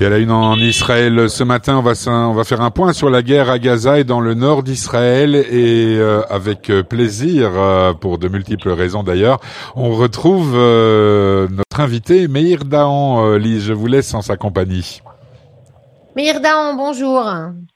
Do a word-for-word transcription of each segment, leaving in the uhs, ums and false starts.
Et à la une en Israël ce matin, on va, on va faire un point sur la guerre à Gaza et dans le nord d'Israël et euh, avec plaisir, euh, pour de multiples raisons d'ailleurs, on retrouve euh, notre invité Meir Dahan. Euh, Lise, je vous laisse en sa compagnie. Meir Dahan, bonjour.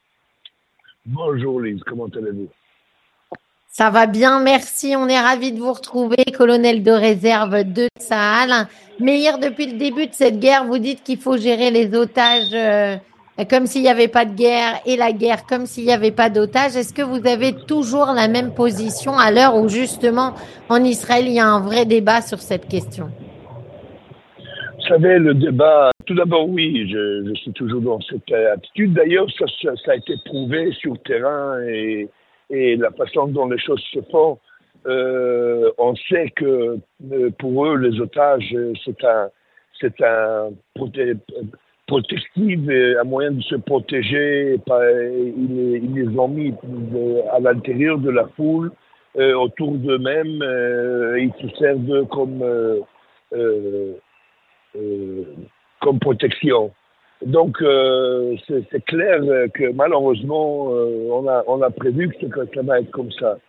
Bonjour Lise, comment allez-vous? Ça va bien, merci. On est ravis de vous retrouver, colonel de réserve de Tsahal. Meir, depuis le début de cette guerre, vous dites qu'il faut gérer les otages euh, comme s'il n'y avait pas de guerre et la guerre comme s'il n'y avait pas d'otages. Est-ce que vous avez toujours la même position à l'heure où justement en Israël, il y a un vrai débat sur cette question? Vous savez, le débat, tout d'abord oui, je, je suis toujours dans cette attitude. D'ailleurs, ça, ça, ça a été prouvé sur le terrain et et la façon dont les choses se font, euh, on sait que euh, pour eux, les otages, c'est un, c'est un proté- protectif, un moyen de se protéger. Ils, ils les ont mis à l'intérieur de la foule, euh, autour d'eux-mêmes. Euh, ils se servent comme, euh, euh, euh, comme protection. Donc, euh, c'est, c'est clair que malheureusement, euh, on, a, on a prévu que, que ça va être comme ça.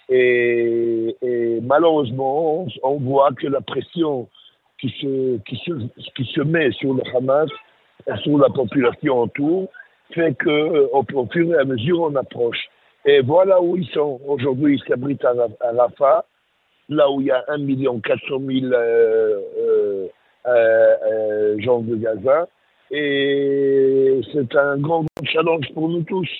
Et, et malheureusement, on, on voit que la pression qui se, qui, se, qui se met sur le Hamas et sur la population autour fait qu'au au fur et à mesure, on approche. Et voilà où ils sont. Aujourd'hui, ils s'abritent à, à Rafah, là où il y a un million quatre cent mille euh, euh, euh, euh, gens de Gaza. Et c'est un grand challenge pour nous tous.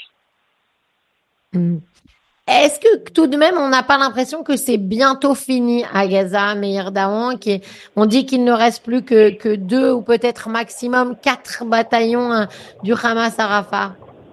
Mmh. Est-ce que tout de même, on n'a pas l'impression que c'est bientôt fini à Gaza, Meir Dahan, qui on dit qu'il ne reste plus que, que deux ou peut-être maximum quatre bataillons hein, du Hamas à Rafah?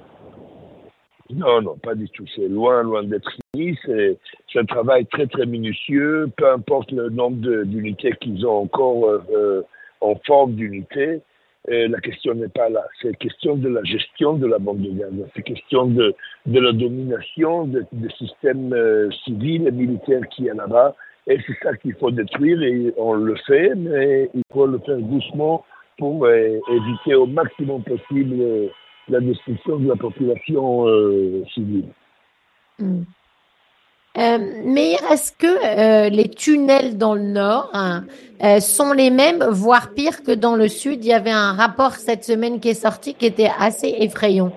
Non, non, pas du tout. C'est loin, loin d'être fini. C'est, c'est un travail très, très minutieux. Peu importe le nombre de, d'unités qu'ils ont encore euh, en forme d'unité. Et la question n'est pas là. C'est question de la gestion de la bande de Gaza. C'est question de, de la domination des de systèmes euh, civils et militaires qui y a là-bas. Et c'est ça qu'il faut détruire et on le fait, mais il faut le faire doucement pour euh, éviter au maximum possible euh, la destruction de la population euh, civile. Mmh. Euh, mais est-ce que euh, les tunnels dans le nord hein, euh, sont les mêmes, voire pire que dans le sud? Il y avait un rapport cette semaine qui est sorti qui était assez effrayant.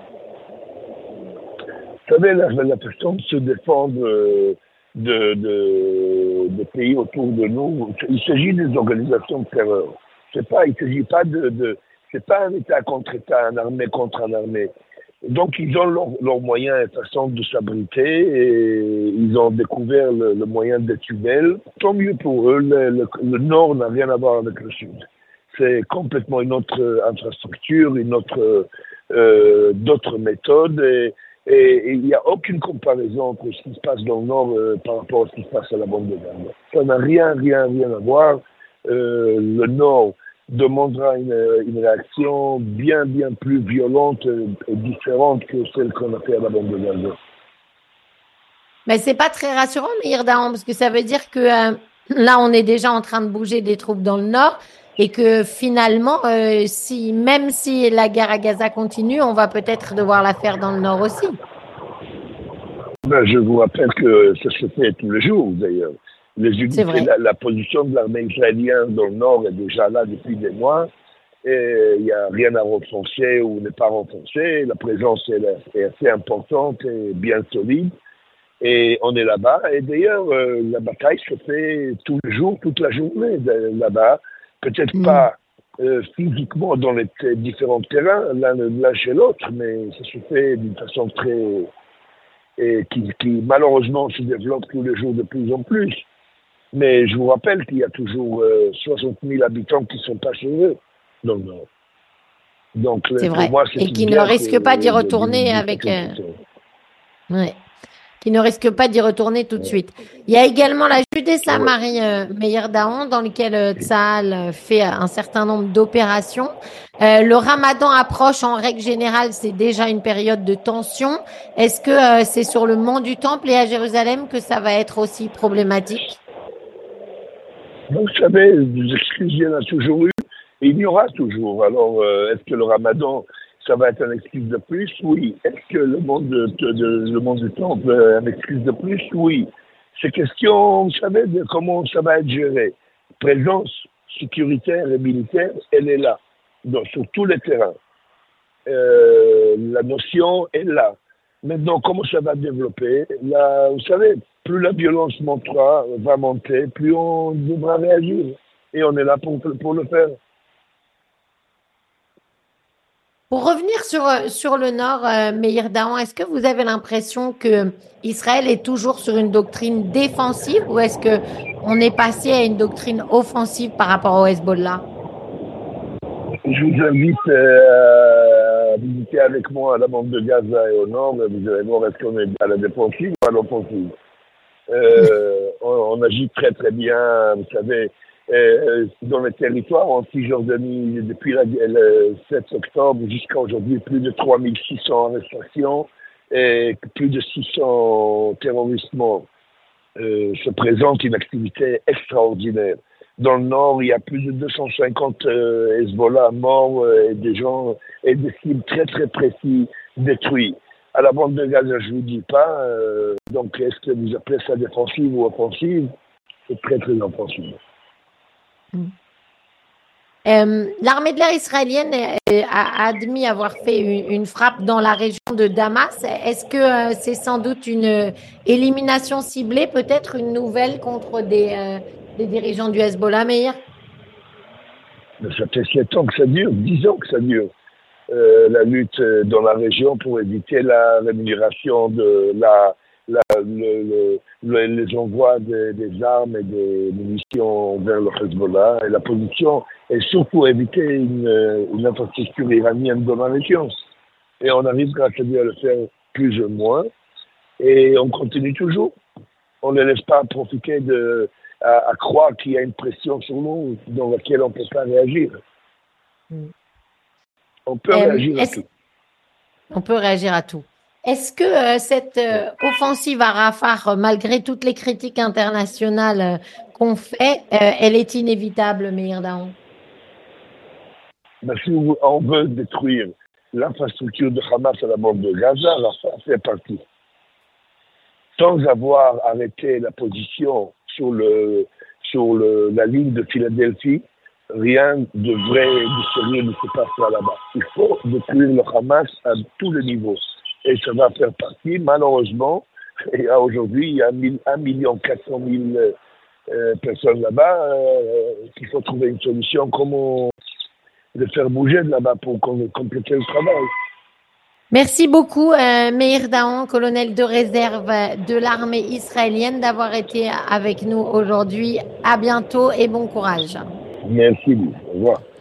Vous savez, la, la façon de se défendre euh, de, de, de pays autour de nous, il s'agit des organisations de terreur. C'est pas, il ne s'agit pas de, de c'est pas un État contre État, un armée contre un armée. Donc, ils ont leurs leur moyens et façon de s'abriter et ils ont découvert le, le moyen des tunnels. Tant mieux pour eux, le, le, le nord n'a rien à voir avec le sud. C'est complètement une autre infrastructure, une autre, euh, d'autres méthodes et, et il n'y a aucune comparaison entre ce qui se passe dans le nord euh, par rapport à ce qui se passe à la bande de Gaza. Ça n'a rien, rien, rien à voir. Euh, le nord demandera une, une réaction bien, bien plus violente et différente que celle qu'on a fait à la bande de Gaza. Mais c'est pas très rassurant, Meir Dahan, parce que ça veut dire que euh, là, on est déjà en train de bouger des troupes dans le nord et que finalement, euh, si même si la guerre à Gaza continue, on va peut-être devoir la faire dans le nord aussi. Ben, je vous rappelle que ça se fait tous les jours, d'ailleurs. Les unités, la, la position de l'armée israélienne dans le nord est déjà là depuis des mois. Et il n'y a rien à renforcer ou ne pas renforcer. La présence est, est assez importante et bien solide. Et on est là-bas. Et d'ailleurs, euh, la bataille se fait tous les jours, toute la journée de, là-bas. Peut-être mmh. pas euh, physiquement dans les t- différents terrains, l'un, l'un chez l'autre, mais ça se fait d'une façon très... et qui, qui malheureusement se développe tous les jours de plus en plus. Mais je vous rappelle qu'il y a toujours euh, soixante mille habitants qui sont pas chez eux dans le nord. Donc, c'est pour vrai. moi, c'est et qui ne risquent pas d'y retourner avec... Euh... Ouais. Qui ne risquent pas d'y retourner tout de ouais. suite. Il y a également la Judée-Samarie, ouais. euh, Meir Dahan, dans lequel euh, Tsahal fait un certain nombre d'opérations. Euh, le Ramadan approche en règle générale, c'est déjà une période de tension. Est-ce que euh, c'est sur le mont du Temple et à Jérusalem que ça va être aussi problématique? Vous savez, des excuses, il y en a toujours eu. Et il y aura toujours. Alors, euh, est-ce que le ramadan, ça va être un excuse de plus? Oui. Est-ce que le monde, de, de, de- le monde du temple est un excuse de plus? Oui. C'est question, vous savez, de comment ça va être géré. Présence sécuritaire et militaire, elle est là, donc, sur tous les terrains. Euh, la notion est là. Maintenant, comment ça va développer? Là, vous savez, plus la violence montera, va monter, plus on devra réagir. Et on est là pour, pour le faire. Pour revenir sur, euh, sur le Nord, euh, Meir Dahan, est-ce que vous avez l'impression que Israël est toujours sur une doctrine défensive ou est-ce que on est passé à une doctrine offensive par rapport au Hezbollah? Je vous invite euh, à visiter avec moi la bande de Gaza et au nord. Vous allez voir est-ce qu'on est à la défensive ou à l'offensive. Euh, on, on agit très très bien, vous savez, euh, dans les territoires en Cisjordanie, depuis la, le sept octobre jusqu'à aujourd'hui, plus de trois mille six cents arrestations et plus de six cents terroristes morts. Euh, se présente une activité extraordinaire. Dans le nord, il y a plus de deux cent cinquante euh, Hezbollah morts euh, et des gens et des cibles très très précis détruits. À la bande de Gaza, je ne vous dis pas. Euh, donc, est-ce que vous appelez ça défensive ou offensive? C'est très très offensive. Euh, l'armée de l'air israélienne euh, a admis avoir fait une, une frappe dans la région de Damas. Est-ce que euh, c'est sans doute une euh, élimination ciblée, peut-être une nouvelle contre des, euh, des dirigeants du Hezbollah, Meir? Mais ça fait sept ans que ça dure, dix ans que ça dure. Euh, la lutte dans la région pour éviter la rémunération de la, la le, le, le, les envois de, des armes et des munitions vers le Hezbollah. Et la position est surtout éviter une, une infrastructure iranienne dans la région. Et on arrive grâce à Dieu à le faire plus ou moins. Et on continue toujours. On ne laisse pas profiter de, à, à croire qu'il y a une pression sur nous dans laquelle on ne peut pas réagir. Mm. On peut Euh, réagir à est-ce- tout. On peut réagir à tout. Est-ce que euh, cette euh, offensive à Rafah, euh, malgré toutes les critiques internationales euh, qu'on fait, euh, elle est inévitable, Meir Dahan? Ben, si on veut détruire l'infrastructure de Hamas à la bande de Gaza, Rafah fait partie. Sans avoir arrêté la position sur, le, sur le, la ligne de Philadelphie, rien de vrai, de sérieux ne se passera là-bas. Il faut détruire le Hamas à tous les niveaux. Et ça va faire partie, malheureusement, et à aujourd'hui, il y a un million quatre cent mille euh, personnes là-bas, euh, qu'il faut trouver une solution, comment le faire bouger de là-bas pour qu'on compléter le travail. Merci beaucoup, euh, Meir Dahan, colonel de réserve de l'armée israélienne, d'avoir été avec nous aujourd'hui. À bientôt et bon courage. Merci, Lise. Au revoir.